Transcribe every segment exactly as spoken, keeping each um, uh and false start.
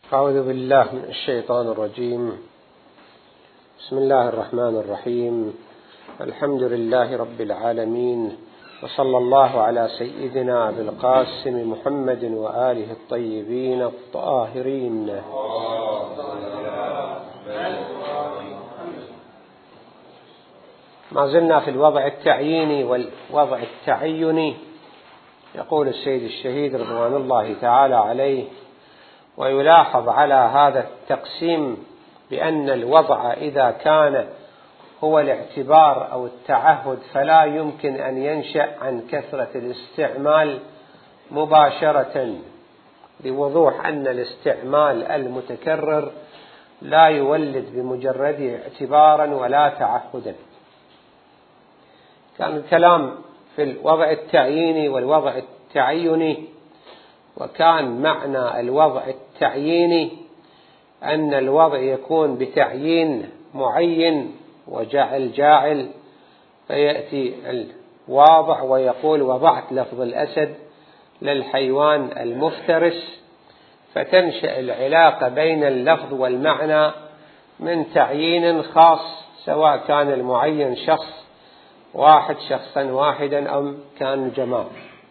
أعوذ بالله من الشيطان الرجيم. بسم الله الرحمن الرحيم. الحمد لله رب العالمين، وصلى الله على سيدنا أبي القاسم محمد وآله الطيبين الطاهرين. ما زلنا في الوضع التعييني والوضع التعيني. يقول السيد الشهيد رضوان الله تعالى عليه: ويلاحظ على هذا التقسيم بأن الوضع إذا كان هو الاعتبار أو التعهد فلا يمكن أن ينشأ عن كثرة الاستعمال مباشرة، بوضوح أن الاستعمال المتكرر لا يولد بمجرد اعتبارا ولا تعهدا. كان الكلام في الوضع التعييني والوضع التعيني، وكان معنى الوضع التعييني أن الوضع يكون بتعيين معين وجعل جاعل، فيأتي الواضع ويقول: وضعت لفظ الأسد للحيوان المفترس، فتنشأ العلاقة بين اللفظ والمعنى من تعيين خاص، سواء كان المعين شخص واحد شخصا واحدا أم كان جماعة.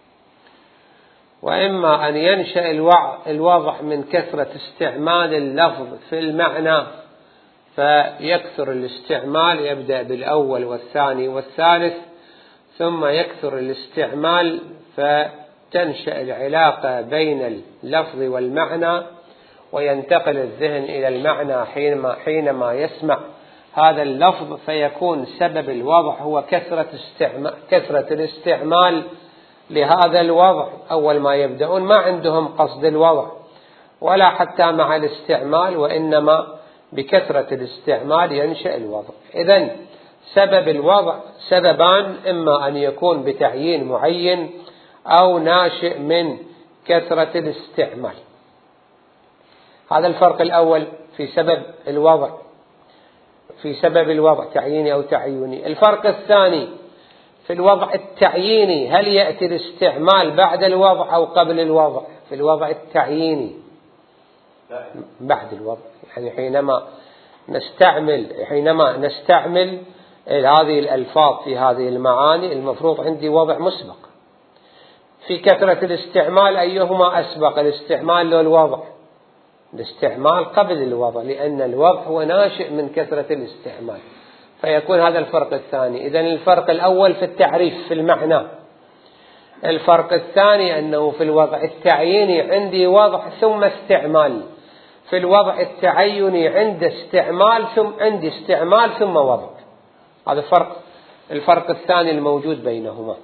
وإما أن ينشأ الوضع من كثرة استعمال اللفظ في المعنى، فيكثر الاستعمال، يبدأ بالأول والثاني والثالث، ثم يكثر الاستعمال فتنشأ العلاقة بين اللفظ والمعنى، وينتقل الذهن إلى المعنى حينما, حينما يسمع هذا اللفظ، فيكون سبب الوضع هو كثرة, استعمال كثرة الاستعمال لهذا الوضع. أول ما يبدأون ما عندهم قصد الوضع ولا حتى مع الاستعمال، وإنما بكثرة الاستعمال ينشأ الوضع. إذن سبب الوضع سببان: إما أن يكون بتعيين معين أو ناشئ من كثرة الاستعمال. هذا الفرق الأول في سبب الوضع، في سبب الوضع تعييني أو تعيني. الفرق الثاني في الوضع التعييني: هل يأتي الاستعمال بعد الوضع أو قبل الوضع؟ في الوضع التعييني بعد الوضع، يعني حينما نستعمل حينما نستعمل هذه الألفاظ في هذه المعاني المفروض عندي وضع مسبق. في كثرة الاستعمال أيهما أسبق، الاستعمال لو الوضع؟ الاستعمال قبل الوضع، لأن الوضع هو ناشئ من كثرة الاستعمال، فيكون هذا الفرق الثاني. إذن الفرق الأول في التعريف في المعنى. الفرق الثاني أنه في الوضع التعييني عندي وضع ثم استعمال، في الوضع التعيني عند استعمال ثم عندي استعمال ثم وضع. هذا فرق الفرق الثاني الموجود بينهما.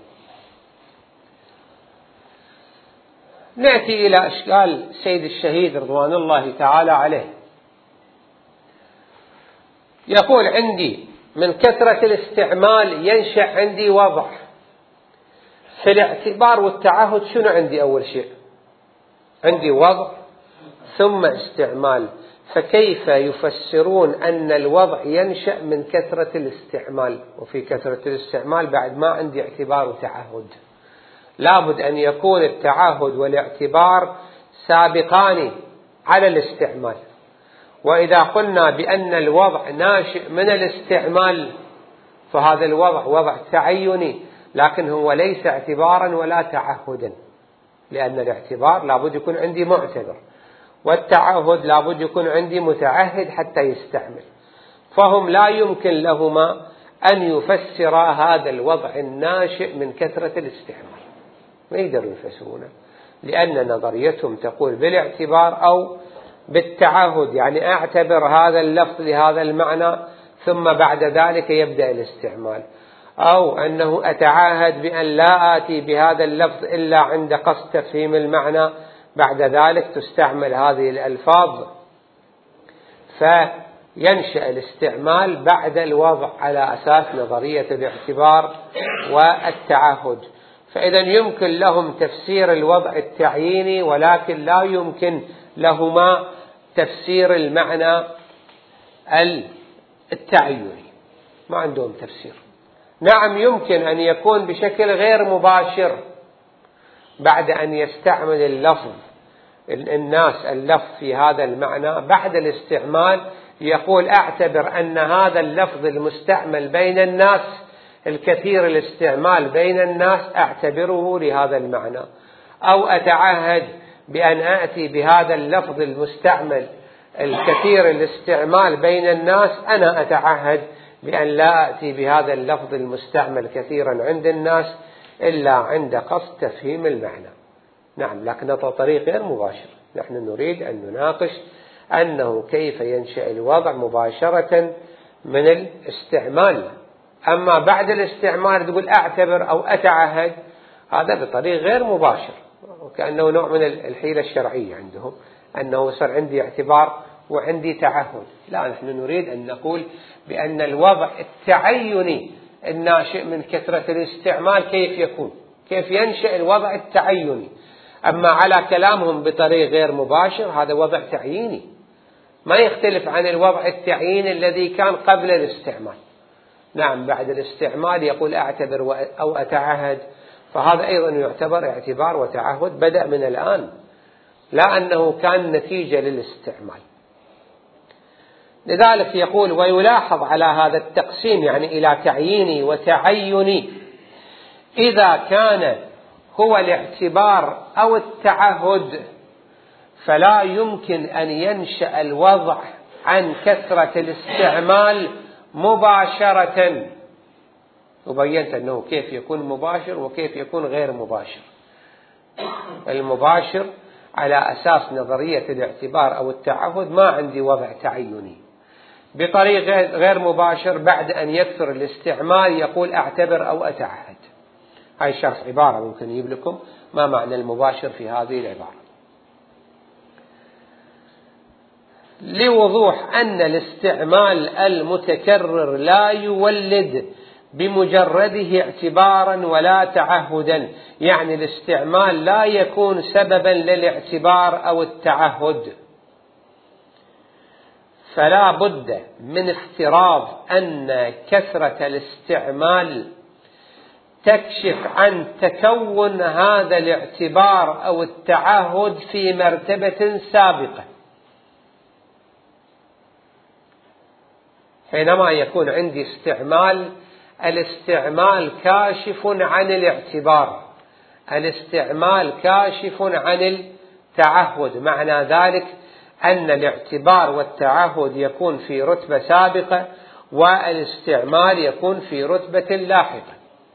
نأتي إلى أشكال سيد الشهيد رضوان الله تعالى عليه. يقول: عندي من كثرة الاستعمال ينشأ عندي وضع. في الاعتبار والتعهد شنو عندي؟ أول شيء عندي وضع ثم استعمال، فكيف يفسرون أن الوضع ينشأ من كثرة الاستعمال؟ وفي كثرة الاستعمال بعد ما عندي اعتبار وتعهد. لابد أن يكون التعهد والاعتبار سابقان على الاستعمال. وإذا قلنا بأن الوضع ناشئ من الاستعمال فهذا الوضع وضع تعيني، لكن هو ليس اعتبارا ولا تعهدا، لأن الاعتبار لابد يكون عندي معتبر، والتعهد لابد يكون عندي متعهد حتى يستعمل. فهم لا يمكن لهما أن يفسرا هذا الوضع الناشئ من كثرة الاستعمال، ما يقدروا يفسرونه، لأن نظريتهم تقول بالاعتبار أو بالتعهد، يعني أعتبر هذا اللفظ لهذا المعنى ثم بعد ذلك يبدأ الاستعمال، أو أنه أتعاهد بأن لا آتي بهذا اللفظ إلا عند قصد تفهيم المعنى، بعد ذلك تستعمل هذه الألفاظ، فينشأ الاستعمال بعد الوضع على أساس نظرية الاعتبار والتعهد. فإذا يمكن لهم تفسير الوضع التعييني، ولكن لا يمكن لهما تفسير المعنى التعيني، ما عندهم تفسير. نعم يمكن أن يكون بشكل غير مباشر بعد أن يستعمل اللفظ الناس اللفظ في هذا المعنى بعد الاستعمال يقول أعتبر أن هذا اللفظ المستعمل بين الناس الكثير الاستعمال بين الناس أعتبره لهذا المعنى، أو أتعهد بأن آتي بهذا اللفظ المستعمل الكثير الاستعمال بين الناس، أنا أتعهد بأن لا آتي بهذا اللفظ المستعمل كثيرا عند الناس إلا عند قصد تفهيم المعنى. نعم، لكن طريق غير مباشر. نحن نريد أن نناقش أنه كيف ينشأ الوضع مباشرة من الاستعمال، أما بعد الاستعمال تقول أعتبر أو أتعهد، هذا بطريق غير مباشر، وكأنه نوع من الحيلة الشرعية عندهم، أنه صار عندي اعتبار وعندي تعهد. لا، نحن نريد أن نقول بأن الوضع التعيني الناشئ من كثرة الاستعمال كيف يكون، كيف ينشأ الوضع التعيني. أما على كلامهم بطريق غير مباشر هذا وضع تعييني ما يختلف عن الوضع التعييني الذي كان قبل الاستعمال. نعم، بعد الاستعمال يقول أعتبر أو أتعهد، فهذا أيضا يعتبر اعتبار وتعهد بدأ من الآن، لا أنه كان نتيجة للاستعمال. لذلك يقول ويلاحظ على هذا التقسيم يعني إلى تعييني وتعيني إذا كان هو الاعتبار أو التعهد فلا يمكن أن ينشأ الوضع عن كثرة الاستعمال مباشرة. وبينت أنه كيف يكون مباشر وكيف يكون غير مباشر. المباشر على أساس نظرية الاعتبار أو التعهد ما عندي وضع تعيني. بطريق غير مباشر بعد أن يكثر الاستعمال يقول أعتبر أو أتعهد. هاي شرح عبارة ممكن يجيب لكم ما معنى المباشر في هذه العبارة. لوضوح أن الاستعمال المتكرر لا يولد بمجرده اعتبارا ولا تعهدا، يعني الاستعمال لا يكون سببا للاعتبار أو التعهد، فلا بد من افتراض أن كثرة الاستعمال تكشف عن تكون هذا الاعتبار أو التعهد في مرتبة سابقة. حينما يكون عندي استعمال، الاستعمال كاشف عن الاعتبار، الاستعمال كاشف عن التعهد، معنى ذلك أن الاعتبار والتعهد يكون في رتبة سابقة والاستعمال يكون في رتبة لاحقة.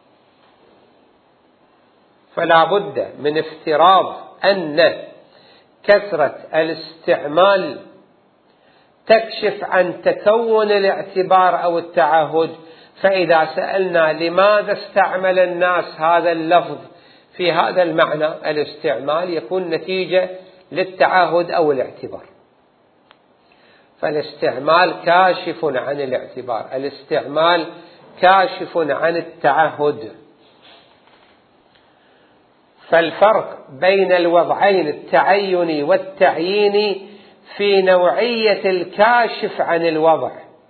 فلا بد من افتراض أن كثرة الاستعمال تكشف عن تكون الاعتبار أو التعهد. فإذا سألنا لماذا استعمل الناس هذا اللفظ في هذا المعنى، الاستعمال يكون نتيجة للتعهد أو الاعتبار. فالاستعمال كاشف عن الاعتبار، الاستعمال كاشف عن التعهد. فالفرق بين الوضعين التعيني والتعييني في نوعية الكاشف عن الوضع.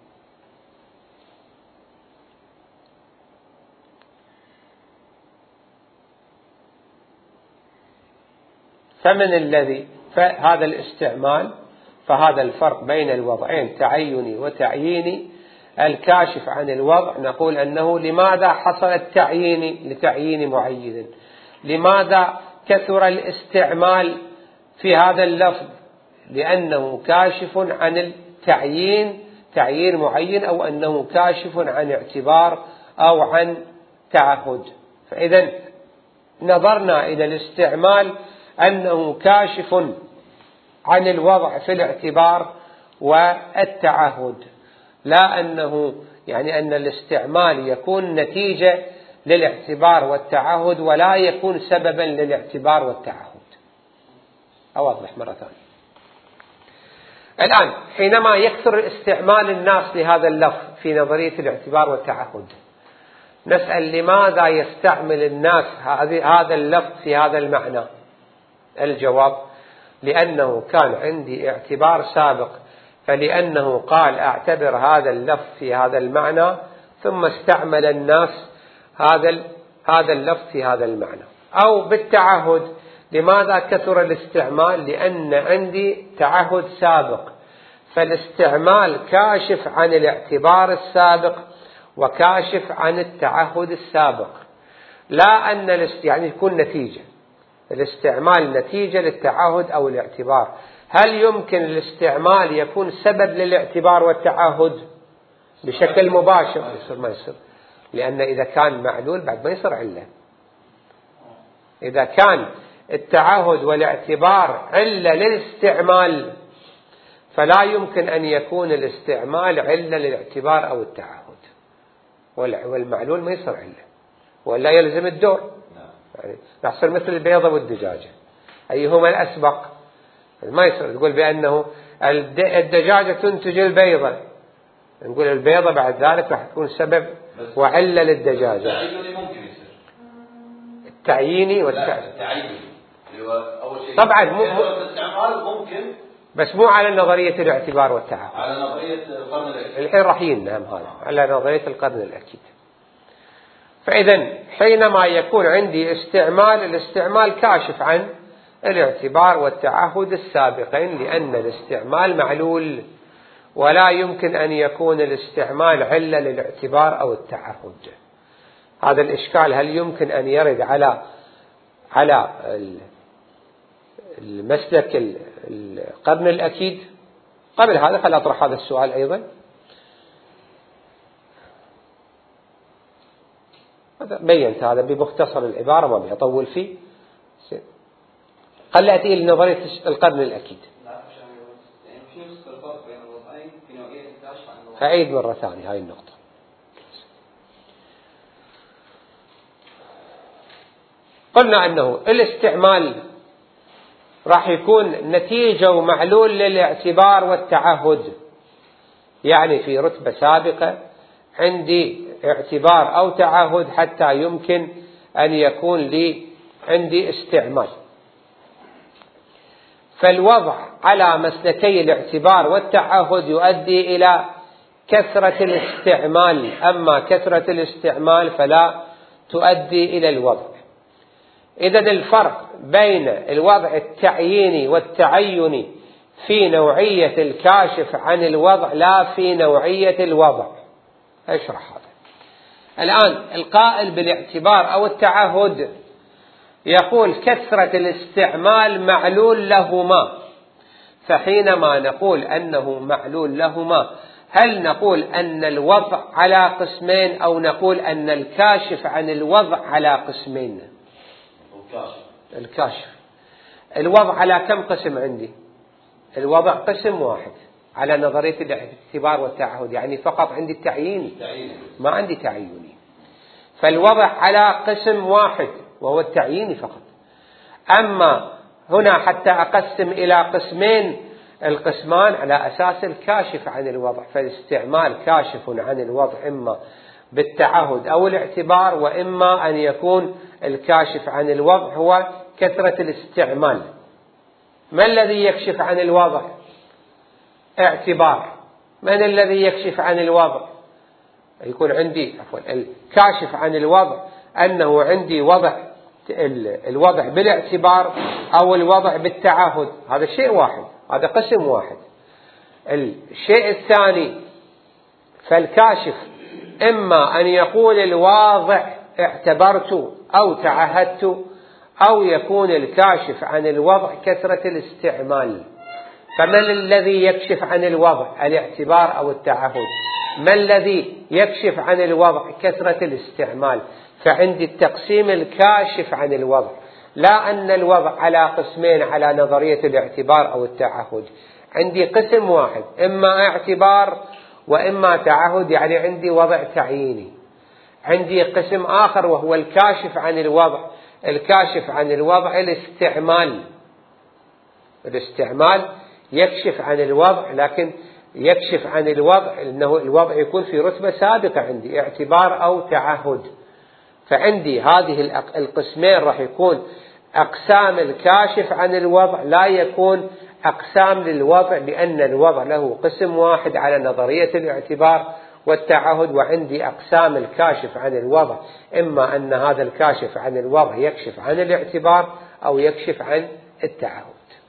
فمن الذي فهذا الاستعمال، فهذا الفرق بين الوضعين تعيني وتعييني الكاشف عن الوضع. نقول أنه لماذا حصل التعيين لتعيين معين، لماذا كثر الاستعمال في هذا اللفظ، لأنه كاشف عن التعيين تعيين معين، أو أنه كاشف عن اعتبار أو عن تعهد. فإذا نظرنا إلى الاستعمال أنه كاشف عن الوضع في الاعتبار والتعهد، لا أنه يعني أن الاستعمال يكون نتيجة للاعتبار والتعهد ولا يكون سببا للاعتبار والتعهد. أوضح مرة ثانية. الآن حينما يكثر استعمال الناس لهذا اللفظ في نظرية الاعتبار والتعهد، نسأل لماذا يستعمل الناس هذا اللفظ في هذا المعنى؟ الجواب لأنه كان عندي اعتبار سابق، فلأنه قال أعتبر هذا اللفظ في هذا المعنى ثم استعمل الناس هذا هذا اللفظ في هذا المعنى. أو بالتعهد لماذا كثر الاستعمال؟ لأن عندي تعهد سابق، فالاستعمال كاشف عن الاعتبار السابق وكاشف عن التعهد السابق، لا أن يعني يكون نتيجة الاستعمال نتيجة للتعهد أو الاعتبار. هل يمكن الاستعمال يكون سبب للاعتبار والتعهد بشكل مباشر؟ يصير ما يصير، لأن إذا كان معلول بعد ما يصير علة. إذا كان التعهد والاعتبار علة للاستعمال فلا يمكن أن يكون الاستعمال علة للاعتبار أو التعهد، والمعلول ما يصير علة ولا يلزم الدور. يعني يحصل مثل البيضة والدجاجة، أيهما الأسبق؟ ما يصير تقول بأنه الدجاجة تنتج البيضة، نقول البيضة بعد ذلك راح تكون سبب وعلة للدجاجة. التعييني ممكن يصير، التعييني والتعييني اللي هو أول شيء طبعا مو الاستعمال ممكن، بس مو على نظرية الاعتبار والتعهد، على نظرية القرن الأكيد. الحين راح ينهم هذا على نظرية القرن الأكيد. فإذا حينما يكون عندي استعمال، الاستعمال كاشف عن الاعتبار والتعهد السابقين، لأن الاستعمال معلول ولا يمكن أن يكون الاستعمال علة للاعتبار أو التعهد. هذا الإشكال هل يمكن أن يرد على على المسلك القرن الأكيد؟ قبل هذا خل أطرح هذا السؤال أيضا. بينت هذا بمختصر العبارة ما بيطول فيه. قل أتي لنظرية القرن الأكيد. أعيد مرة ثانية هاي النقطة. قلنا أنه الاستعمال راح يكون نتيجة ومعلول للاعتبار والتعهد، يعني في رتبة سابقة عندي اعتبار أو تعهد حتى يمكن أن يكون لي عندي استعمال. فالوضع على مسلكي الاعتبار والتعهد يؤدي إلى كثرة الاستعمال، أما كثرة الاستعمال فلا تؤدي إلى الوضع. إذن الفرق بين الوضع التعييني والتعيني في نوعية الكاشف عن الوضع لا في نوعية الوضع. أشرح هذا الآن. القائل بالاعتبار أو التعهد يقول كثرة الاستعمال معلول لهما، فحينما نقول أنه معلول لهما هل نقول أن الوضع على قسمين أو نقول أن الكاشف عن الوضع على قسمين؟ الكاشف الوضع على كم قسم عندي؟ الوضع قسم واحد على نظرية الاعتبار والتعهد، يعني فقط عندي التعييني ما عندي تعييني. فالوضع على قسم واحد وهو التعييني فقط. أما هنا حتى أقسم إلى قسمين، القسمان على أساس الكاشف عن الوضع، فالاستعمال كاشف عن الوضع إما بالتعهد أو الاعتبار، وإما أن يكون الكاشف عن الوضع هو كثرة الاستعمال. ما الذي يكشف عن الوضع؟ اعتبار. من الذي يكشف عن الوضع؟ يكون عندي عفوا الكاشف عن الوضع أنه عندي وضع الوضع بالاعتبار أو الوضع بالتعهد، هذا شيء واحد، هذا قسم واحد. الشيء الثاني فالكاشف إما أن يقول الواضع اعتبرت أو تعهدت، أو يكون الكاشف عن الوضع كثرة الاستعمال. فمن الذي يكشف عن الوضع؟ الاعتبار أو التعهد. ما الذي يكشف عن الوضع؟ كثرة الاستعمال. فعندي التقسيم الكاشف عن الوضع، لا أن الوضع على قسمين على نظرية الاعتبار أو التعهد. عندي قسم واحد إما اعتبار وإما تعهد، يعني عندي وضع تعييني. عندي قسم آخر وهو الكاشف عن الوضع. الكاشف عن الوضع الاستعمال. الاستعمال يكشف عن الوضع، لكن يكشف عن الوضع أنه الوضع يكون في رتبة سابقة عندي اعتبار أو تعهد. فعندي هذه القسمين راح يكون أقسام الكاشف عن الوضع، لا يكون أقسام للوضع، لأن الوضع له قسم واحد على نظرية الاعتبار والتعهد، وعندي أقسام الكاشف عن الوضع، إما أن هذا الكاشف عن الوضع يكشف عن الاعتبار أو يكشف عن التعهد.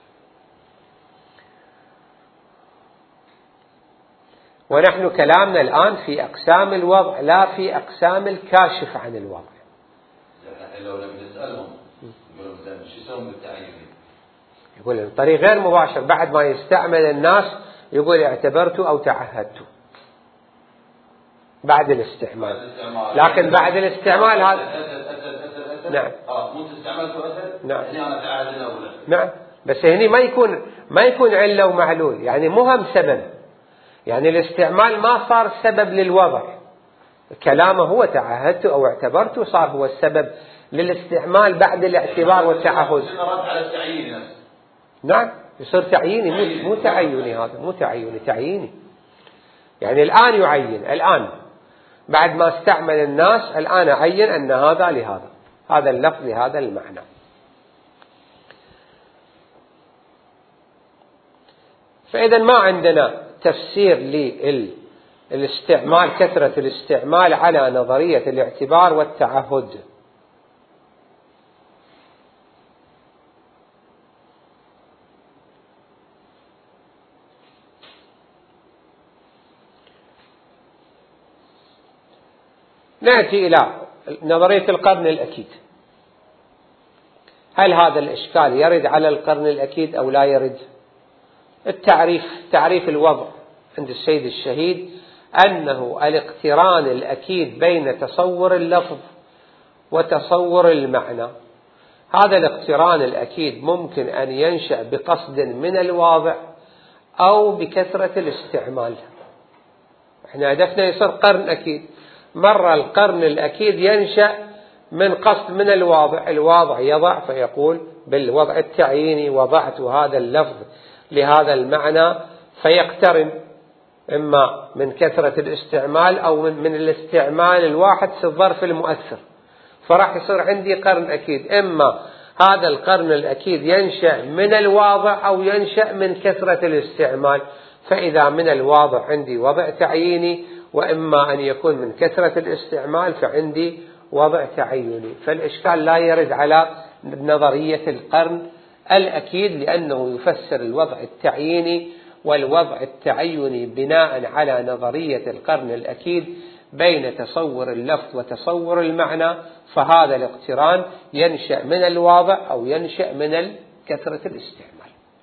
ونحن كلامنا الآن في أقسام الوضع لا في أقسام الكاشف عن الوضع. لو لم نسألهم يقولون شو يسوون بالتعيين؟ يقول بطريق غير مباشر بعد ما يستعمل الناس يقول اعتبرت أو تعهدت بعد الاستعمال. لكن بعد الاستعمال هذا نعم اه مو استعملت أسد نعم هني أنا تعهدنا ولا نعم بس هني ما يكون ما يكون علة ومعلول، يعني مهم سبب، يعني الاستعمال ما صار سبب للوضع، كلامه هو تعهدت أو اعتبرت صار هو السبب للاستعمال بعد الاعتبار والتعهد. رد على التعيين نعم يصير تعييني مو مو تعيني، هذا مو تعيني تعييني، يعني الآن يعين، الآن بعد ما استعمل الناس الآن أعين أن هذا لهذا، هذا اللفظ لهذا المعنى. فإذا ما عندنا تفسير للاستعمال كثرة الاستعمال على نظرية الاعتبار والتعهد. نأتي إلى نظرية القرن الأكيد. هل هذا الإشكال يرد على القرن الأكيد أو لا يرد؟ التعريف تعريف الوضع عند السيد الشهيد أنه الاقتران الأكيد بين تصور اللفظ وتصور المعنى. هذا الاقتران الأكيد ممكن أن ينشأ بقصد من الواضع أو بكثرة الاستعمال. احنا هدفنا يصير قرن أكيد، مرة القرن الأكيد ينشأ من قصد من الواضع، الواضع يضع فيقول بالوضع التعييني وضعت هذا اللفظ لهذا المعنى، فيقترن إما من كثرة الاستعمال أو من, من الاستعمال الواحد في الظرف المؤثر، فراح يصير عندي قرن أكيد. إما هذا القرن الأكيد ينشأ من الواضع أو ينشأ من كثرة الاستعمال، فإذا من الواضع عندي وضع تعييني، وإما أن يكون من كثرة الاستعمال فعندي وضع تعيني. فالإشكال لا يرد على نظرية القرن الأكيد، لأنه يفسر الوضع التعييني والوضع التعيني بناء على نظرية القرن الأكيد بين تصور اللفظ وتصور المعنى، فهذا الاقتران ينشأ من الواضع أو ينشأ من كثرة الاستعمال.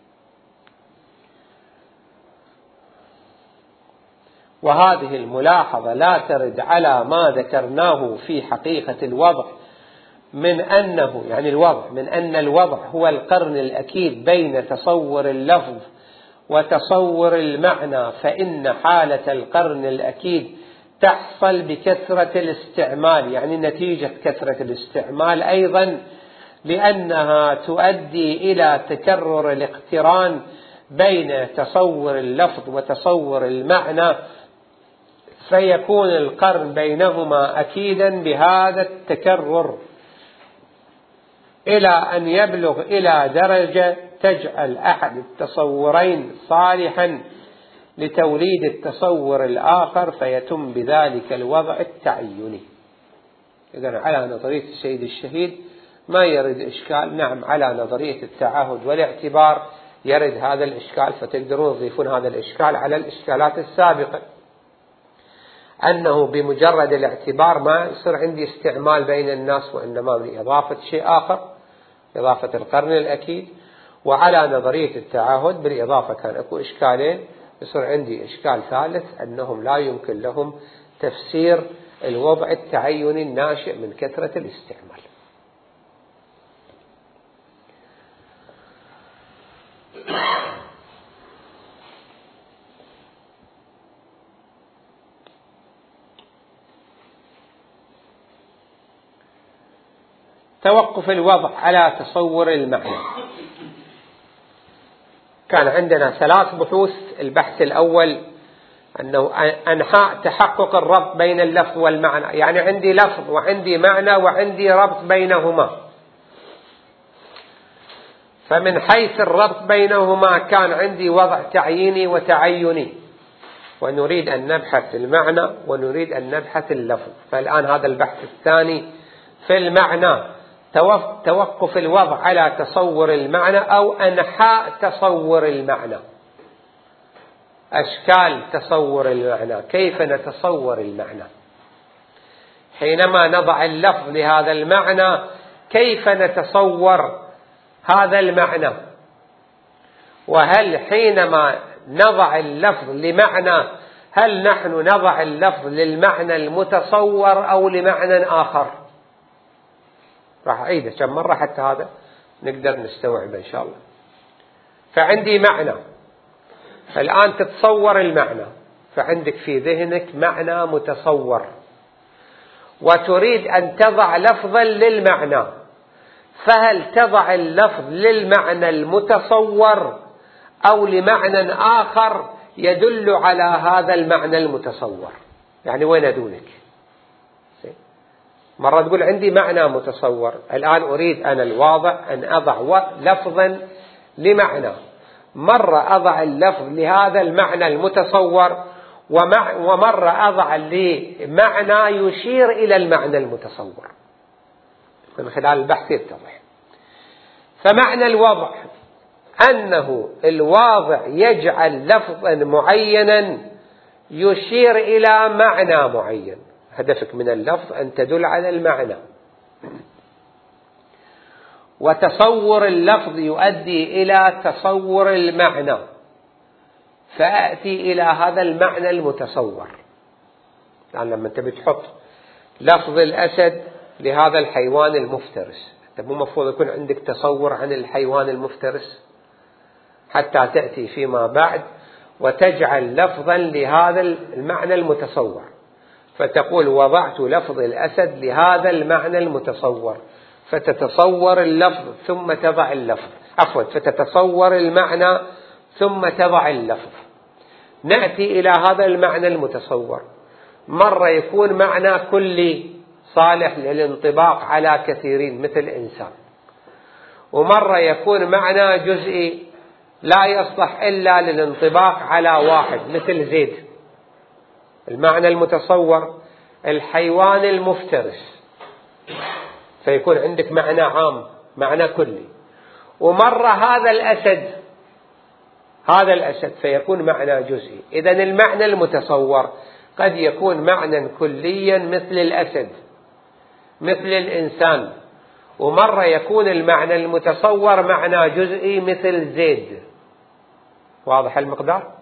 وهذه الملاحظة لا ترد على ما ذكرناه في حقيقة الوضع من أنه يعني الوضع من أن الوضع هو القرن الأكيد بين تصور اللفظ وتصور المعنى، فإن حالة القرن الأكيد تحصل بكثرة الاستعمال، يعني نتيجة كثرة الاستعمال أيضا، لأنها تؤدي إلى تكرر الاقتران بين تصور اللفظ وتصور المعنى، فيكون القرن بينهما أكيدا بهذا التكرر إلى أن يبلغ إلى درجة تجعل أحد التصورين صالحا لتوليد التصور الآخر، فيتم بذلك الوضع التعيني. إذن على نظرية السيد الشهيد ما يرد إشكال. نعم على نظرية التعهد والاعتبار يرد هذا الإشكال، فتقدرون تضيفون هذا الإشكال على الإشكالات السابقة، أنه بمجرد الاعتبار ما يصير عندي استعمال بين الناس، وإنما من إضافة شيء آخر، إضافة القرن الأكيد. وعلى نظرية التعهد بالإضافة كان أكو إشكالين، يصير عندي إشكال ثالث أنهم لا يمكن لهم تفسير الوضع التعيني الناشئ من كثرة الاستعمال. توقف الوضع على تصور المعنى. كان عندنا ثلاث بحوث. البحث الأول أنه أنحاء تحقق الربط بين اللفظ والمعنى، يعني عندي لفظ وعندي معنى وعندي ربط بينهما، فمن حيث الربط بينهما كان عندي وضع تعييني وتعيني، ونريد أن نبحث المعنى ونريد أن نبحث اللفظ. فالآن هذا البحث الثاني في المعنى توقف الوضع على تصور المعنى أو أنحاء تصور المعنى. أشكال تصور المعنى، كيف نتصور المعنى حينما نضع اللفظ لهذا المعنى، كيف نتصور هذا المعنى؟ وهل حينما نضع اللفظ لمعنى هل نحن نضع اللفظ للمعنى المتصور أو لمعنى آخر؟ راح أعيده كم مرة حتى هذا نقدر نستوعب إن شاء الله. فعندي معنى الآن، تتصور المعنى، فعندك في ذهنك معنى متصور وتريد أن تضع لفظا للمعنى، فهل تضع اللفظ للمعنى المتصور أو لمعنى آخر يدل على هذا المعنى المتصور؟ يعني وين أدونك؟ مرة تقول عندي معنى متصور، الآن أريد أنا الواضع أن أضع لفظا لمعنى، مرة أضع اللفظ لهذا المعنى المتصور ومرة أضع لمعنى يشير إلى المعنى المتصور. من خلال البحث يتضح. فمعنى الوضع أنه الواضع يجعل لفظا معينا يشير إلى معنى معين. هدفك من اللفظ أن تدل على المعنى، وتصور اللفظ يؤدي إلى تصور المعنى، فأتي إلى هذا المعنى المتصور. يعني لما أنت بتحط لفظ الأسد لهذا الحيوان المفترس، أنت مو مفروض يكون عندك تصور عن الحيوان المفترس حتى تأتي فيما بعد وتجعل لفظا لهذا المعنى المتصور، فتقول وضعت لفظ الأسد لهذا المعنى المتصور، فتتصور اللفظ ثم تضع اللفظ، عفوا فتتصور المعنى ثم تضع اللفظ. نأتي إلى هذا المعنى المتصور، مرة يكون معنى كلي صالح للانطباق على كثيرين مثل إنسان، ومرة يكون معنى جزئي لا يصلح إلا للانطباق على واحد مثل زيد. المعنى المتصور الحيوان المفترس، فيكون عندك معنى عام معنى كلي، ومرة هذا الأسد هذا الأسد فيكون معنى جزئي. إذن المعنى المتصور قد يكون معنى كليا مثل الأسد مثل الإنسان، ومرة يكون المعنى المتصور معنى جزئي مثل زيد. واضح المقدار؟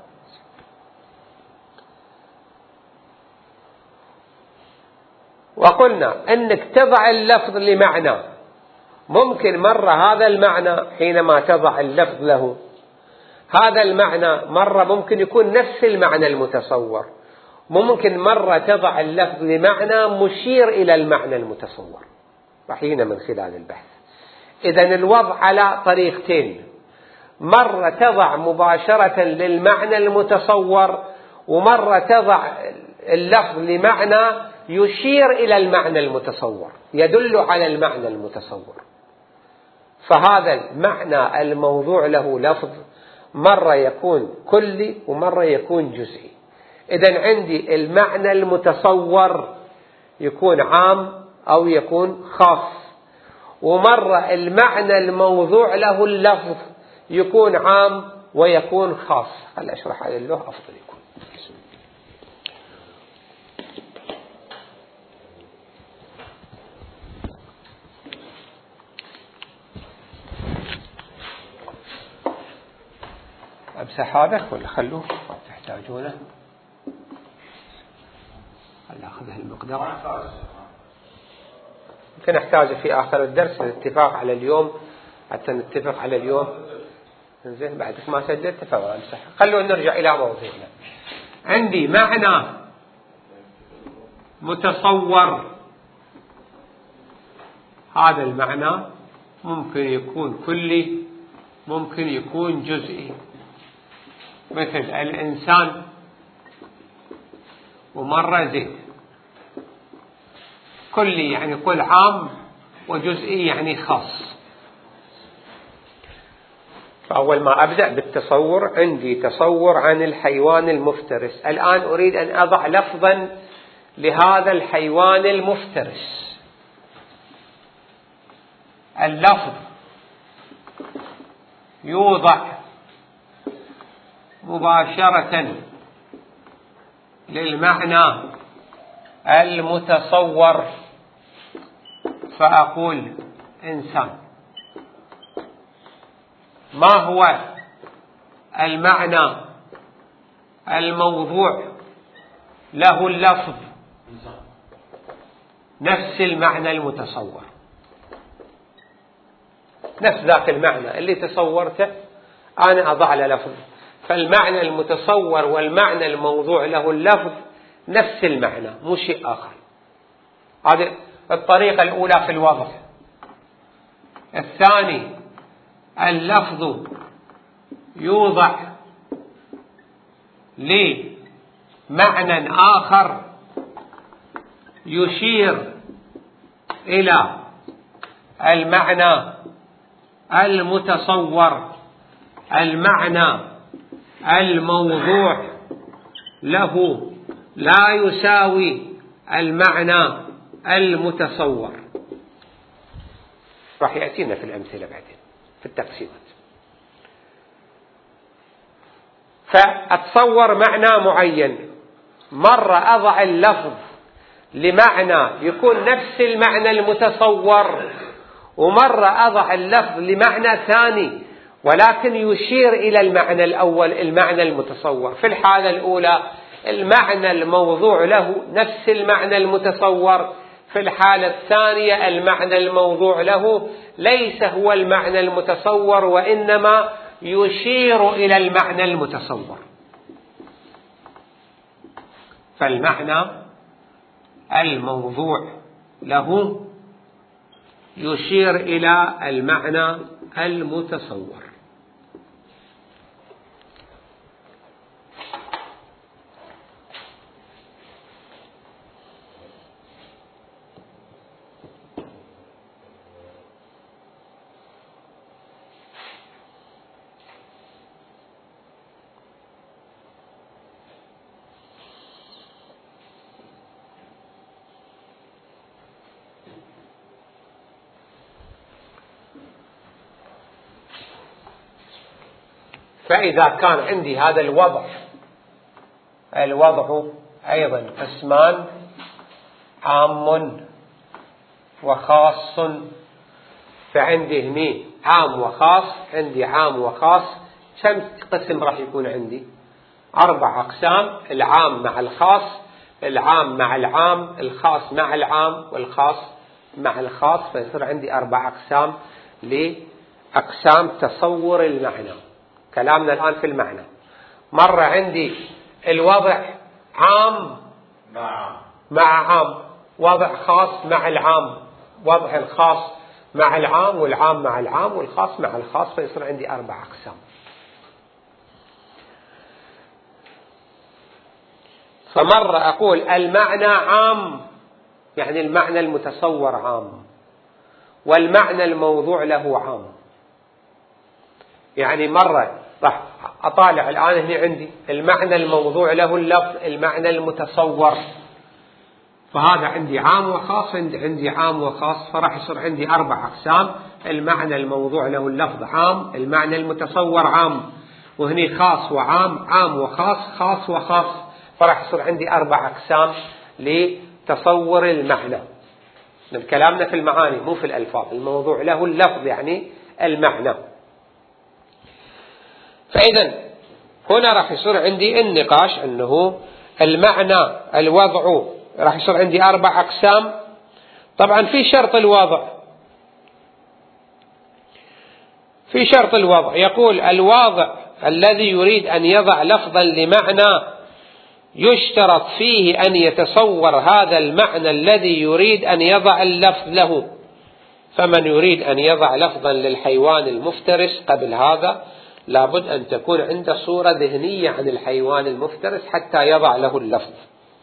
وقلنا أنك تضع اللفظ لمعنى، ممكن مرة هذا المعنى حينما تضع اللفظ له هذا المعنى مرة ممكن يكون نفس المعنى المتصور، ممكن مرة تضع اللفظ لمعنى مشير إلى المعنى المتصور. رحينا من خلال البحث. إذن الوضع على طريقتين، مرة تضع مباشرة للمعنى المتصور، ومرة تضع اللفظ لمعنى يشير إلى المعنى المتصور يدل على المعنى المتصور. فهذا المعنى الموضوع له لفظ مرة يكون كلي ومرة يكون جزئي. إذن عندي المعنى المتصور يكون عام أو يكون خاص، ومرة المعنى الموضوع له اللفظ يكون عام ويكون خاص. هل أشرح على اللوح أفضل يكون. أمسح هذا ولا خلوه ما تحتاجونه؟ خل أخذه المقدار، يمكن أحتاجه في آخر الدرس الاتفاق على اليوم حتى نتفق على اليوم. زين بعد ما سجلت فأمسح. خلونا نرجع إلى موضوعنا. عندي معنى متصور، هذا المعنى ممكن يكون كلي ممكن يكون جزئي، مثل الإنسان ومرة زيد. كلي يعني كل عام، وجزئي يعني خاص. فأول ما أبدأ بالتصور عندي تصور عن الحيوان المفترس. الآن أريد أن أضع لفظا لهذا الحيوان المفترس. اللفظ يوضع مباشرة للمعنى المتصور فأقول إنسان. ما هو المعنى الموضوع له اللفظ؟ نفس المعنى المتصور، نفس ذاك المعنى اللي تصورته أنا أضع له لفظ. فالمعنى المتصور والمعنى الموضوع له اللفظ نفس المعنى، مو شيء آخر. هذه الطريقة الأولى في الوضع. الثاني، اللفظ يوضع لمعنى آخر يشير إلى المعنى المتصور، المعنى الموضوع له لا يساوي المعنى المتصور. راح يأتينا في الأمثلة بعدين في التقسيمات. فأتصور معنى معين، مرة أضع اللفظ لمعنى يكون نفس المعنى المتصور، ومرة أضع اللفظ لمعنى ثاني ولكن يشير إلى المعنى الأول المعنى المتصور. في الحالة الأولى المعنى الموضوع له نفس المعنى المتصور، في الحالة الثانية المعنى الموضوع له ليس هو المعنى المتصور وإنما يشير إلى المعنى المتصور. فالمعنى الموضوع له يشير إلى المعنى المتصور. فإذا كان عندي هذا الوضع، الوضع أيضا قسمان عام وخاص، فعندي هني عام وخاص، عندي عام وخاص. كم قسم راح يكون عندي؟ أربع أقسام، العام مع الخاص، العام مع العام، الخاص مع العام، والخاص مع الخاص. فيصير عندي أربع أقسام لأقسام تصور المعنى. كلامنا الآن في المعنى. مرة عندي الوضع عام مع عام، وضع خاص مع العام، وضع الخاص مع العام، والعام مع العام، والخاص مع الخاص. فيصير عندي أربع أقسام. فمرة أقول المعنى عام، يعني المعنى المتصور عام، والمعنى الموضوع له عام. يعني مرة راح أطالع الآن هنا عندي المعنى الموضوع له اللفظ، المعنى المتصور، فهذا عندي عام وخاص، عندي عام وخاص. فراح يصير عندي أربع أقسام. المعنى الموضوع له اللفظ عام، المعنى المتصور عام، وهني خاص وعام، عام وخاص، خاص وخاص. فراح يصير عندي أربع أقسام لتصور المعنى. من كلامنا في المعاني مو في الألفاظ. الموضوع له اللفظ يعني المعنى. فإذا هنا راح يصير عندي النقاش أنه المعنى الوضع راح يصير عندي أربع أقسام. طبعا في شرط الوضع، في شرط الوضع يقول الواضع الذي يريد أن يضع لفظا لمعنى يشترط فيه أن يتصور هذا المعنى الذي يريد أن يضع اللفظ له. فمن يريد أن يضع لفظا للحيوان المفترس قبل هذا لابد أن تكون عنده صورة ذهنية عن الحيوان المفترس حتى يضع له اللفظ.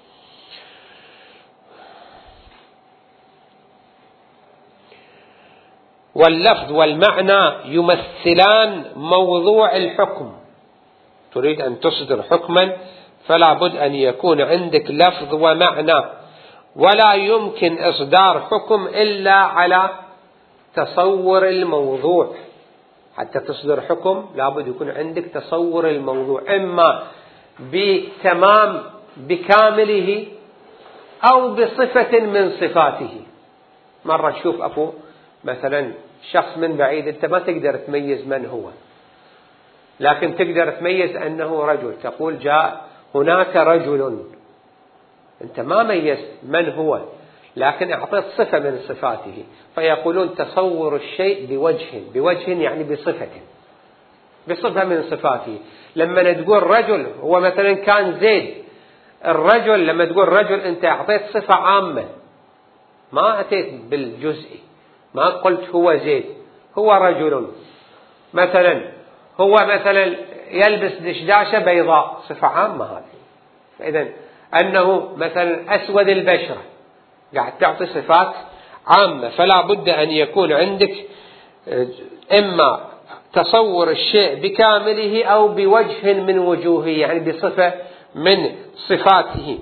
واللفظ والمعنى يمثلان موضوع الحكم. تريد أن تصدر حكما فلا بد أن يكون عندك لفظ ومعنى، ولا يمكن إصدار حكم إلا على تصور الموضوع. حتى تصدر حكم لابد يكون عندك تصور الموضوع، إما بتمام بكامله أو بصفة من صفاته. مرة تشوف أكو مثلا شخص من بعيد أنت ما تقدر تميز من هو، لكن تقدر تميز أنه رجل، تقول جاء هناك رجل، أنت ما ميزت من هو لكن أعطيت صفة من صفاته، فيقولون تصور الشيء بوجه، بوجه يعني بصفة، بصفة من صفاته. لما تقول رجل هو مثلا كان زيد، الرجل لما تقول رجل أنت أعطيت صفة عامة، ما أتيت بالجزئي، ما قلت هو زيد، هو رجل. مثلا هو مثلا يلبس دشداشة بيضاء، صفة عامة هذه. إذن أنه مثلا أسود البشرة، قاعد تعطي صفات عامة. فلا بد أن يكون عندك إما تصور الشيء بكامله أو بوجه من وجوهه، يعني بصفة من صفاته.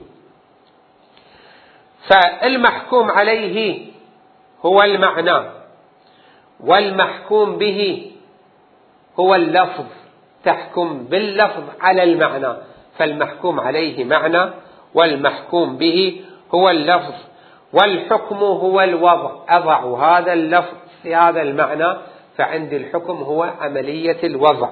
فالمحكوم عليه هو المعنى، والمحكوم به هو اللفظ. تحكم باللفظ على المعنى، فالمحكوم عليه معنى والمحكوم به هو اللفظ، والحكم هو الوضع. أضع هذا اللفظ في هذا المعنى، فعندي الحكم هو عملية الوضع.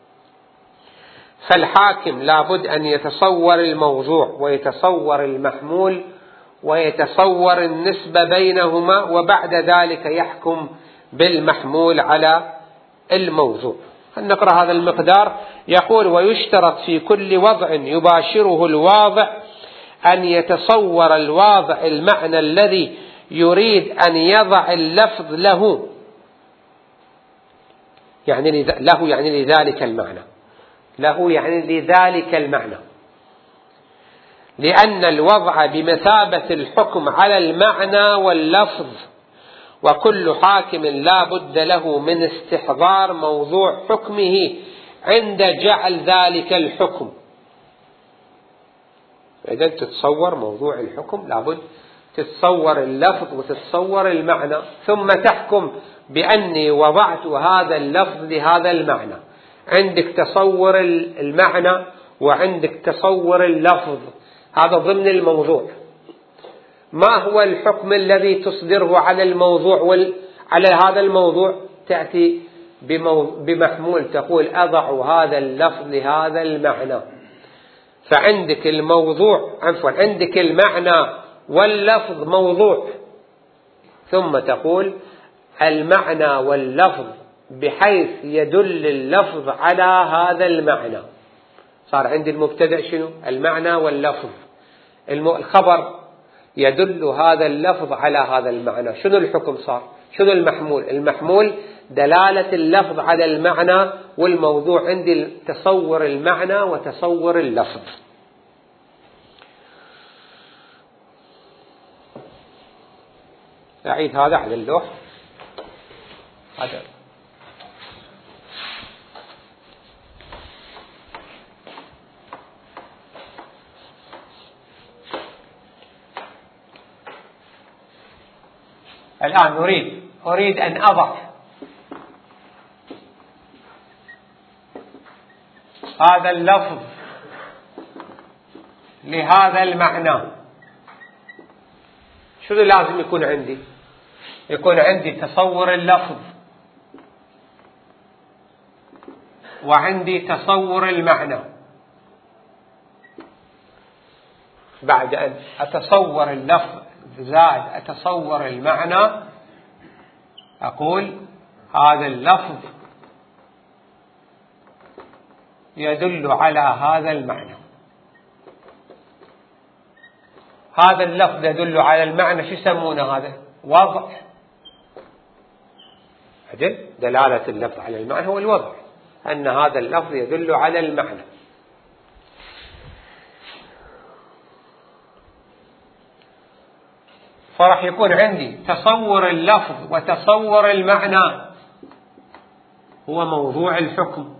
فالحاكم لابد أن يتصور الموضوع ويتصور المحمول ويتصور النسبة بينهما، وبعد ذلك يحكم بالمحمول على الموضوع. نقرأ هذا المقدار. يقول: ويشترط في كل وضع يباشره الواضع أن يتصور الواضع المعنى الذي يريد أن يضع اللفظ له، يعني له يعني لذلك المعنى، له يعني لذلك المعنى، لأن الوضع بمثابة الحكم على المعنى واللفظ، وكل حاكم لا بد له من استحضار موضوع حكمه عند جعل ذلك الحكم. إذا تتصور موضوع الحكم لابد تتصور اللفظ وتتصور المعنى، ثم تحكم بأني وضعت هذا اللفظ لهذا المعنى. عندك تصور المعنى وعندك تصور اللفظ، هذا ضمن الموضوع. ما هو الحكم الذي تصدره على الموضوع وال... على هذا الموضوع؟ تأتي بمو... بمحمول، تقول أضع هذا اللفظ لهذا المعنى. فعندك الموضوع عفوا عندك المعنى واللفظ موضوع، ثم تقول المعنى واللفظ بحيث يدل اللفظ على هذا المعنى. صار عندي المبتدأ شنو؟ المعنى واللفظ. الخبر يدل هذا اللفظ على هذا المعنى. شنو الحكم صار؟ شنو المحمول؟ المحمول دلالة اللفظ على المعنى، والموضوع عندي تصور المعنى وتصور اللفظ. أعيد هذا على اللوح. هذا الآن نريد أريد أن أضع هذا اللفظ لهذا المعنى. شنو لازم يكون عندي؟ يكون عندي تصور اللفظ، وعندي تصور المعنى. بعد أن أتصور اللفظ زاد أتصور المعنى، أقول هذا اللفظ يدل على هذا المعنى. هذا اللفظ يدل على المعنى، شو يسمونه هذا؟ وضع. أجل دلالة اللفظ على المعنى هو الوضع، أن هذا اللفظ يدل على المعنى. فراح يكون عندي تصور اللفظ وتصور المعنى هو موضوع الحكم،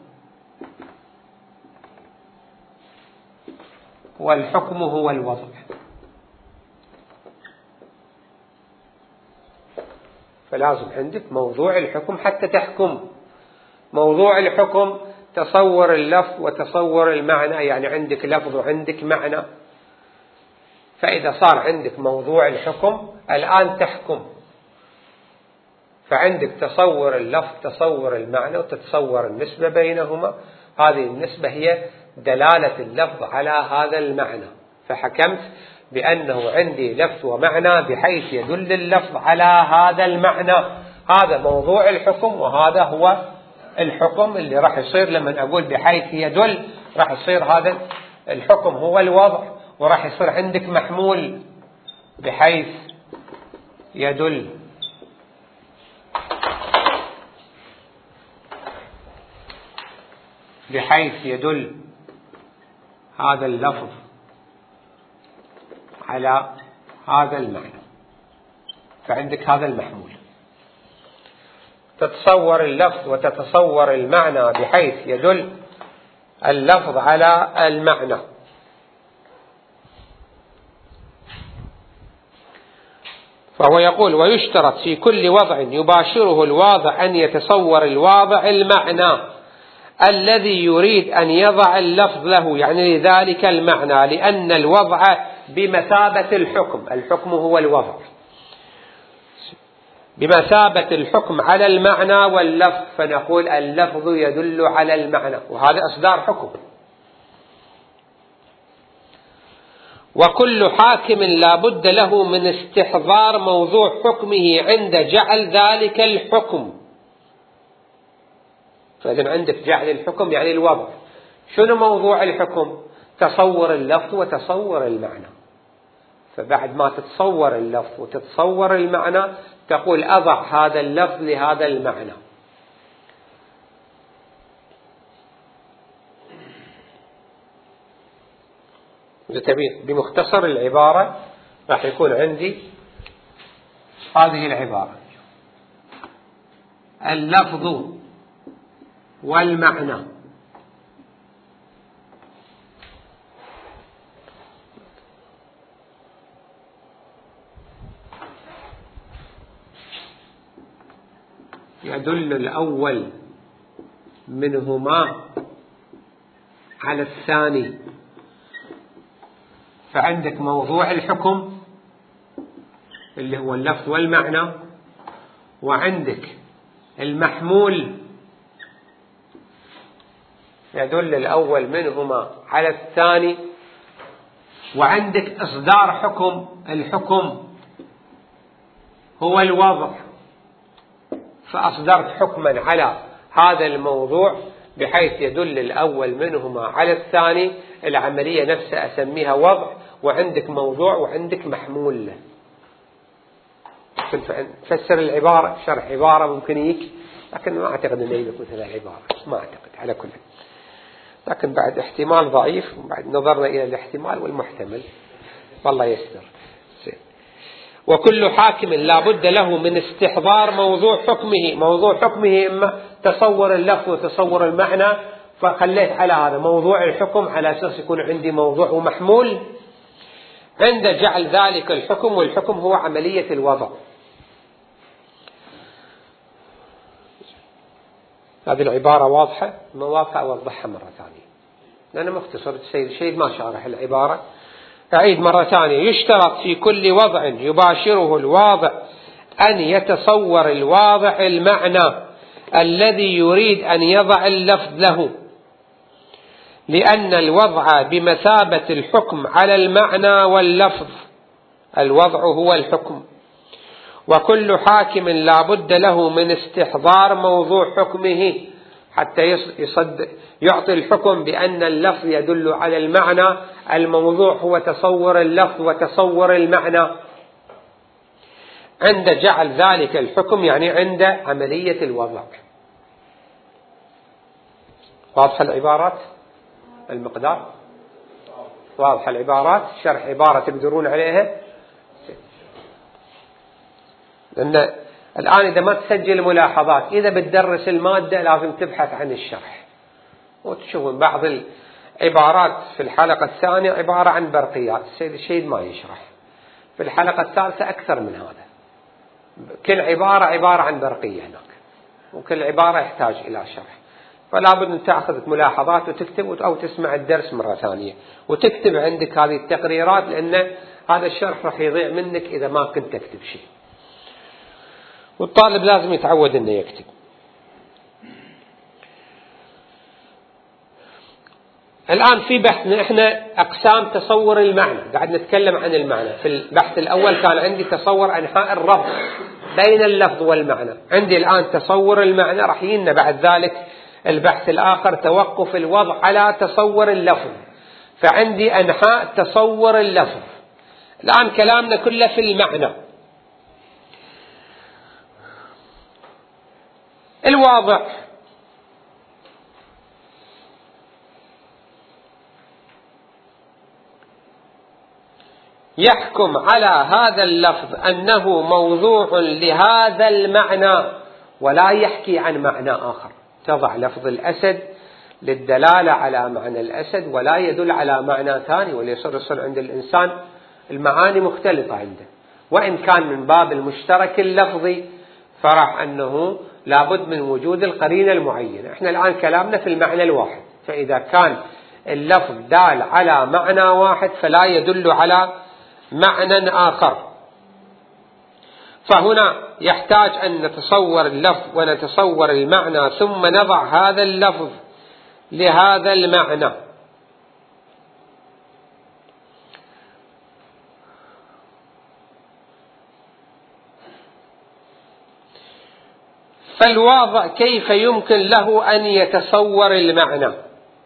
والحكم هو الوضع. فلازم عندك موضوع الحكم حتى تحكم. موضوع الحكم تصور اللفظ وتصور المعنى، يعني عندك لفظ وعندك معنى. فإذا صار عندك موضوع الحكم الآن تحكم، فعندك تصور اللفظ تصور المعنى وتتصور النسبة بينهما. هذه النسبة هي دلالة اللفظ على هذا المعنى، فحكمت بأنه عندي لفظ ومعنى بحيث يدل اللفظ على هذا المعنى. هذا موضوع الحكم، وهذا هو الحكم اللي راح يصير لما أقول بحيث يدل. راح يصير هذا الحكم هو الوضع، وراح يصير عندك محمول بحيث يدل. بحيث يدل هذا اللفظ على هذا المعنى، فعندك هذا المحمول. تتصور اللفظ وتتصور المعنى بحيث يدل اللفظ على المعنى. فهو يقول: ويشترط في كل وضع يباشره الواضع أن يتصور الواضع المعنى الذي يريد أن يضع اللفظ له، يعني لذلك المعنى، لأن الوضع بمثابة الحكم. الحكم هو الوضع بمثابة الحكم على المعنى واللفظ، فنقول اللفظ يدل على المعنى، وهذا إصدار حكم. وكل حاكم لا بد له من استحضار موضوع حكمه عند جعل ذلك الحكم. فإذا عندك جعل الحكم يعني الوضع. شنو موضوع الحكم؟ تصور اللفظ وتصور المعنى. فبعد ما تتصور اللفظ وتتصور المعنى تقول أضع هذا اللفظ لهذا المعنى. بمختصر العبارة راح يكون عندي هذه العبارة: اللفظ والمعنى يدل الأول منهما على الثاني. فعندك موضوع الحكم اللي هو اللفظ والمعنى، وعندك المحمول يدل الأول منهما على الثاني، وعندك إصدار حكم. الحكم هو الوضع، فأصدرت حكما على هذا الموضوع بحيث يدل الأول منهما على الثاني. العملية نفسها أسميها وضع، وعندك موضوع وعندك محمول. فسر العبارة شرح عبارة ممكن يك، لكن ما أعتقد أنه يبقى مثل العبارة، ما أعتقد على كل. لكن بعد احتمال ضعيف، بعد نظرنا إلى الاحتمال والمحتمل والله يستر. وكل حاكم لا بد له من استحضار موضوع حكمه. موضوع حكمه إما تصور اللفظ وتصور المعنى، فخليت على هذا موضوع الحكم على أساس يكون عندي موضوع ومحمول عند جعل ذلك الحكم، والحكم هو عملية الوضع. هذه العبارة واضحة؟ ما واضحة أوضحها مرة ثانية لأنه مختصر. السيد الشيد ما شارح العبارة، أعيد مرة ثانية: يشترط في كل وضع يباشره الواضع أن يتصور الواضع المعنى الذي يريد أن يضع اللفظ له، لأن الوضع بمثابة الحكم على المعنى واللفظ. الوضع هو الحكم. وكل حاكم لا بد له من استحضار موضوع حكمه حتى يصد يعطي الحكم بأن اللفظ يدل على المعنى. الموضوع هو تصور اللفظ وتصور المعنى عند جعل ذلك الحكم، يعني عند عملية الوضع. واضح العبارات؟ المقدار واضح العبارات؟ شرح عبارة تقدرون عليها؟ لأن الآن إذا ما تسجل ملاحظات، إذا بتدرس المادة لازم تبحث عن الشرح، وتشوفون بعض العبارات في الحلقة الثانية عبارة عن برقيات. السيد الشهيد ما يشرح. في الحلقة الثالثة أكثر من هذا، كل عبارة عبارة عن برقية هناك، وكل عبارة يحتاج إلى شرح، فلا بد أن تأخذ ملاحظات وتكتب أو تسمع الدرس مرة ثانية وتكتب عندك هذه التقريرات، لأن هذا الشرح راح يضيع منك إذا ما كنت تكتب شيء، والطالب لازم يتعود أنه يكتب. الآن في بحثنا إحنا أقسام تصور المعنى، قاعد نتكلم عن المعنى. في البحث الأول كان عندي تصور أنحاء الربط بين اللفظ والمعنى، عندي الآن تصور المعنى، راح يجينا بعد ذلك البحث الآخر توقف الوضع على تصور اللفظ، فعندي أنحاء تصور اللفظ. الآن كلامنا كله في المعنى. الواضع يحكم على هذا اللفظ أنه موضوع لهذا المعنى ولا يحكي عن معنى آخر. تضع لفظ الأسد للدلالة على معنى الأسد ولا يدل على معنى ثاني، وليصير يصير عند الإنسان المعاني مختلطة عنده، وإن كان من باب المشترك اللفظي فرح أنه لابد من وجود القرينة المعينة. احنا الآن كلامنا في المعنى الواحد، فإذا كان اللفظ دال على معنى واحد فلا يدل على معنى آخر، فهنا يحتاج أن نتصور اللفظ ونتصور المعنى ثم نضع هذا اللفظ لهذا المعنى. فالواضع كيف يمكن له أن يتصور المعنى؟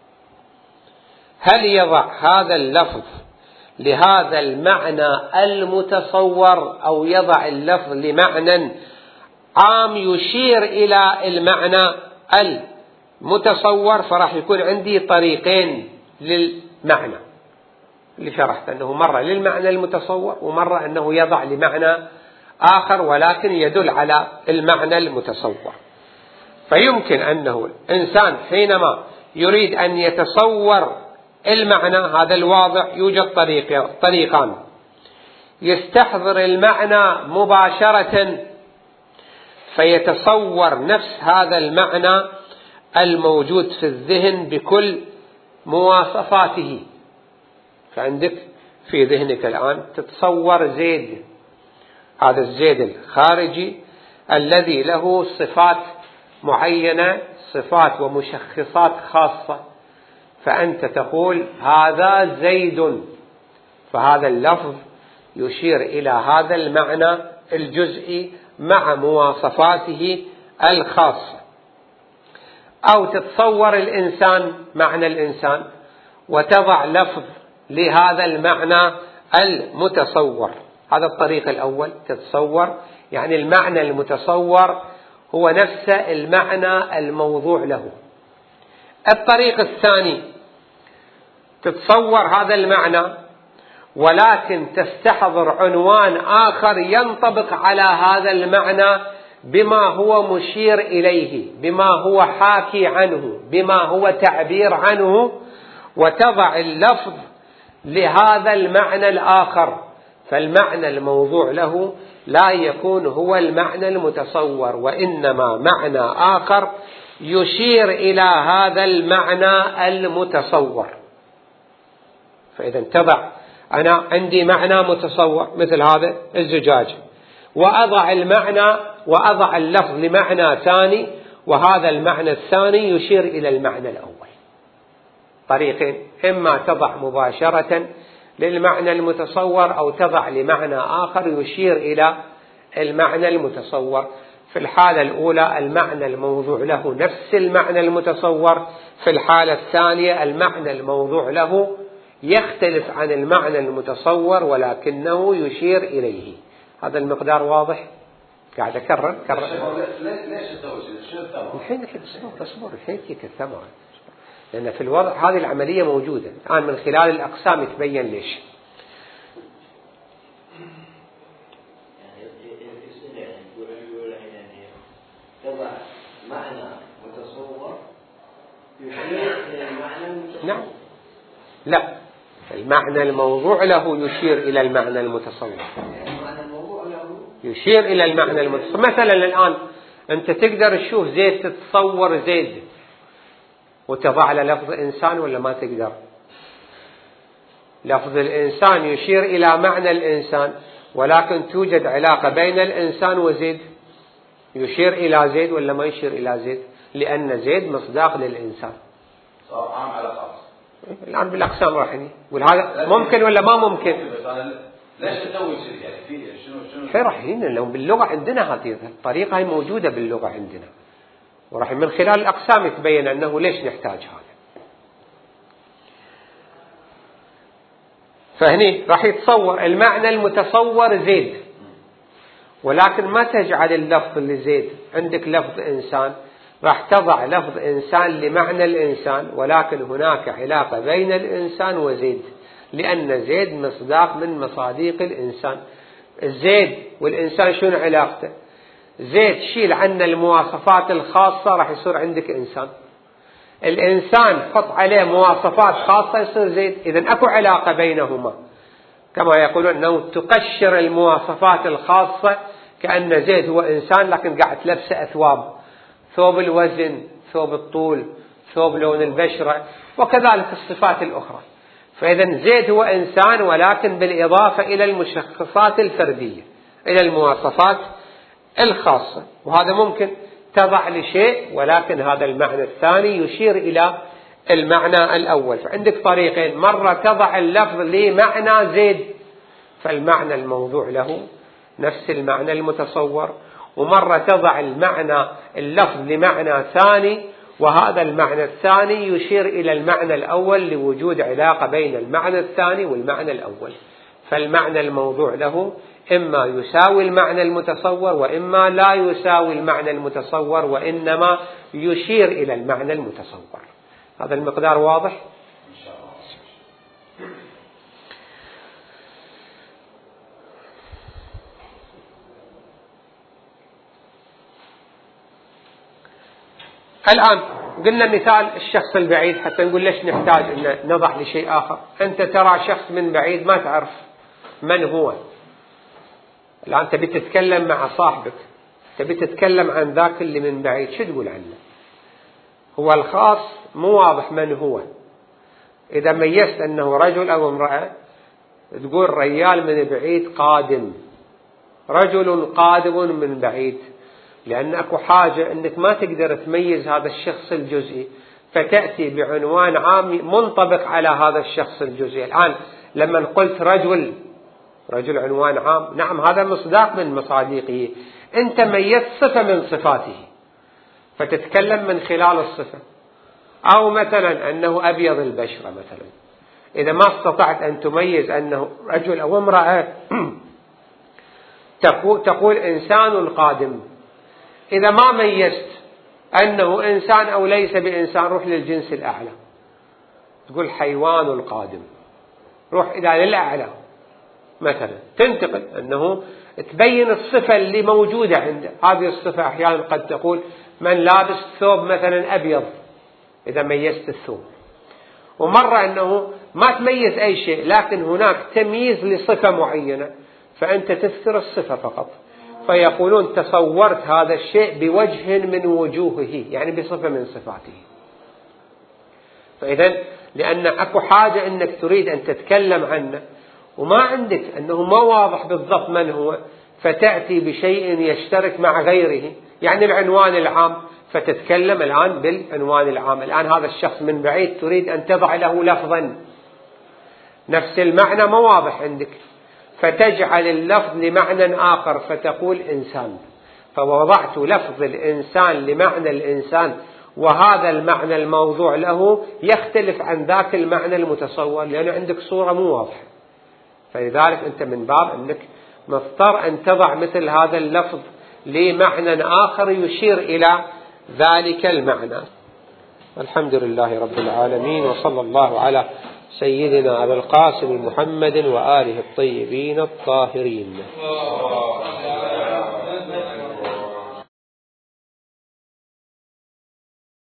هل يضع هذا اللفظ لهذا المعنى المتصور أو يضع اللفظ لمعنى عام يشير إلى المعنى المتصور؟ فراح يكون عندي طريقين للمعنى اللي شرحت، أنه مرة للمعنى المتصور ومرة أنه يضع لمعنى آخر ولكن يدل على المعنى المتصور. فيمكن أنه الإنسان حينما يريد أن يتصور المعنى هذا الواضع يوجد طريق طريقان: يستحضر المعنى مباشرة فيتصور نفس هذا المعنى الموجود في الذهن بكل مواصفاته. فعندك في ذهنك الآن تتصور زيد، هذا الزيد الخارجي الذي له صفات معينة، صفات ومشخصات خاصة، فأنت تقول هذا زيد، فهذا اللفظ يشير إلى هذا المعنى الجزئي مع مواصفاته الخاصة. أو تتصور الإنسان، معنى الإنسان، وتضع لفظ لهذا المعنى المتصور. هذا الطريق الأول، تتصور يعني المعنى المتصور هو نفس المعنى الموضوع له. الطريق الثاني تتصور هذا المعنى ولكن تستحضر عنوان آخر ينطبق على هذا المعنى بما هو مشير إليه، بما هو حاكي عنه، بما هو تعبير عنه، وتضع اللفظ لهذا المعنى الآخر. فالمعنى الموضوع له لا يكون هو المعنى المتصور، وإنما معنى آخر يشير إلى هذا المعنى المتصور. فإذا تضع، أنا عندي معنى متصور مثل هذا الزجاج، وأضع المعنى وأضع اللفظ لمعنى ثاني، وهذا المعنى الثاني يشير إلى المعنى الأول. طريقين: إما تضع مباشرة للمعنى المتصور أو تضع لمعنى آخر يشير إلى المعنى المتصور. في الحالة الأولى المعنى الموضوع له نفس المعنى المتصور، في الحالة الثانية المعنى الموضوع له يختلف عن المعنى المتصور ولكنه يشير إليه. هذا المقدار واضح؟ قاعد أكرر كرر. ليش التوجيه؟ الحين اصبر اصبر الحين فيك الثمرة، لأن في الوضع هذه العملية موجودة الآن من خلال الأقسام يتبين ليش. تضع معنى متصور يشير إلى المعنى المتصور. نعم، لا، المعنى الموضوع له يشير إلى المعنى المتصور. المعنى الموضوع له يشير إلى المعنى المتصور. مثلا الآن أنت تقدر تشوف زيد، تتصور زيد وتضع له لفظ إنسان ولا ما تقدر؟ لفظ الإنسان يشير إلى معنى الإنسان، ولكن توجد علاقة بين الإنسان وزيد. يشير إلى زيد ولا ما يشير إلى زيد؟ لأن زيد مصداق للإنسان. صار عام على خاص. الآن بالأقسام راح نقول هذا ممكن ولا ما ممكن؟ ليش تسوي شيء يعني في شنو شنو؟ حين راح لو باللغة عندنا هذه الطريقة هي موجودة باللغة عندنا، وراح من خلال الأقسام يتبين أنه ليش نحتاج هذا. فهني راح يتصور المعنى المتصور زيد، ولكن ما تجعل اللفظ لزيد. عندك لفظ إنسان، راح تضع لفظ إنسان لمعنى الإنسان، ولكن هناك علاقة بين الإنسان وزيد، لأن زيد مصداق من مصاديق الإنسان. الزيد والإنسان شنو علاقته؟ زيد شيل عنا المواصفات الخاصة راح يصير عندك إنسان. الإنسان حط عليه مواصفات خاصة يصير زيد. إذن أكو علاقة بينهما، كما يقولون أنه تقشر المواصفات الخاصة كأن زيد هو إنسان لكن قاعد تلبسه أثواب، ثوب الوزن، ثوب الطول، ثوب لون البشرة، وكذلك الصفات الأخرى. فإذا زيد هو إنسان ولكن بالإضافة إلى المشخصات الفردية، إلى المواصفات الخاصة. وهذا ممكن تضع لشيء ولكن هذا المعنى الثاني يشير إلى المعنى الأول. فعندك طريقين: مرة تضع اللفظ لمعنى زيد فالمعنى الموضوع له نفس المعنى المتصور، ومرة تضع المعنى اللفظ لمعنى ثاني وهذا المعنى الثاني يشير إلى المعنى الأول لوجود علاقة بين المعنى الثاني والمعنى الأول. فالمعنى الموضوع له إما يساوي المعنى المتصور وإما لا يساوي المعنى المتصور، وإنما يشير إلى المعنى المتصور. هذا المقدار واضح؟ إن شاء الله. الآن قلنا مثال الشخص البعيد حتى نقول ليش نحتاج أن نضع لشيء آخر. أنت ترى شخص من بعيد ما تعرف من هو. الآن تبي تتكلم مع صاحبك، تبي تتكلم عن ذاك اللي من بعيد، شو تقول عنه؟ هو الخاص مو واضح من هو. إذا ميزت أنه رجل أو امرأة تقول رجال من بعيد قادم، رجل قادم من بعيد، لأن أكو حاجة أنك ما تقدر تميز هذا الشخص الجزئي، فتأتي بعنوان عام منطبق على هذا الشخص الجزئي. الآن لما قلت رجل، رجل عنوان عام، نعم هذا مصداق من مصاديقه، أنت ميزت صفة من صفاته فتتكلم من خلال الصفة. أو مثلا أنه أبيض البشرة مثلا، إذا ما استطعت أن تميز أنه رجل أو امرأة تقول إنسان قادم. إذا ما ميزت أنه إنسان أو ليس بإنسان روح للجنس الأعلى، تقول حيوان القادم، روح إلى للأعلى مثلا، تنتقل أنه تبين الصفة اللي موجودة عنده. هذه الصفة أحيانا قد تقول من لابس ثوب مثلا أبيض إذا ميزت الثوب، ومرة أنه ما تميز أي شيء لكن هناك تمييز لصفة معينة فأنت تذكر الصفة فقط، فيقولون تصورت هذا الشيء بوجه من وجوهه، يعني بصفة من صفاته. فإذا لأن أكو حاجة أنك تريد أن تتكلم عنه وما عندك أنه ما واضح بالضبط من هو، فتأتي بشيء يشترك مع غيره، يعني العنوان العام، فتتكلم الآن بالعنوان العام. الآن هذا الشخص من بعيد تريد أن تضع له لفظا نفس المعنى ما واضح عندك، فتجعل اللفظ لمعنى آخر فتقول إنسان، فوضعت لفظ الإنسان لمعنى الإنسان، وهذا المعنى الموضوع له يختلف عن ذاك المعنى المتصور لأن عندك صورة مو واضحة. فلذلك أنت من باب أنك مضطر أن تضع مثل هذا اللفظ لمعنى آخر يشير إلى ذلك المعنى. الحمد لله رب العالمين، وصلى الله على سيدنا أبي القاسم محمد وآله الطيبين الطاهرين.